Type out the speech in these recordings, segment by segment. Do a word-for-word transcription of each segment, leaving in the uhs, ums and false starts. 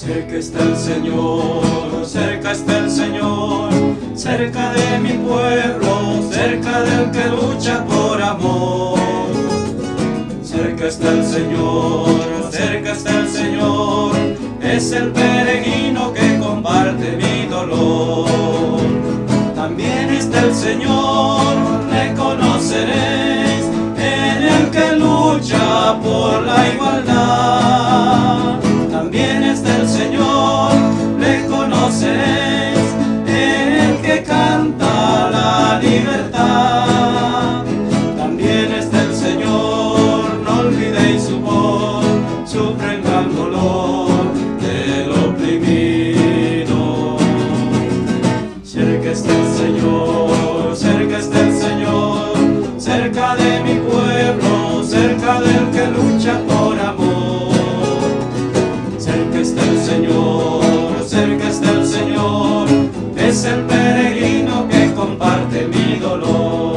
Cerca está el Señor, cerca está el Señor, cerca de mi pueblo, cerca del que lucha por amor. Cerca está el Señor, cerca está el Señor, es el peregrino que comparte mi dolor. También está el Señor, le conoceréis, en el que lucha por la igualdad. También está el Señor, le conoceréis, en el que canta la libertad. También está el Señor, no olvidéis su voz, sufre el gran dolor del oprimido. Cerca está el Señor, cerca está el Señor, cerca de mi pueblo, cerca del que lucha por amor. Cerca está el Señor, cerca está el Señor, es el peregrino que comparte mi dolor.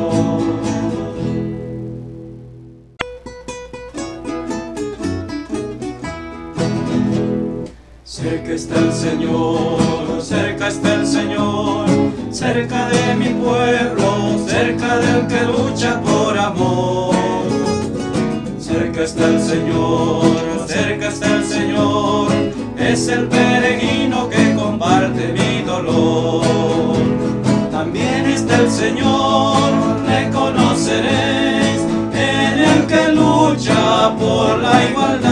Cerca está el Señor, cerca está el Señor, cerca de mi pueblo, cerca del que lucha por amor. Cerca está el Señor, cerca está el Señor, es el peregrino que comparte mi dolor. También está el Señor, le conoceréis, en el que lucha por la igualdad.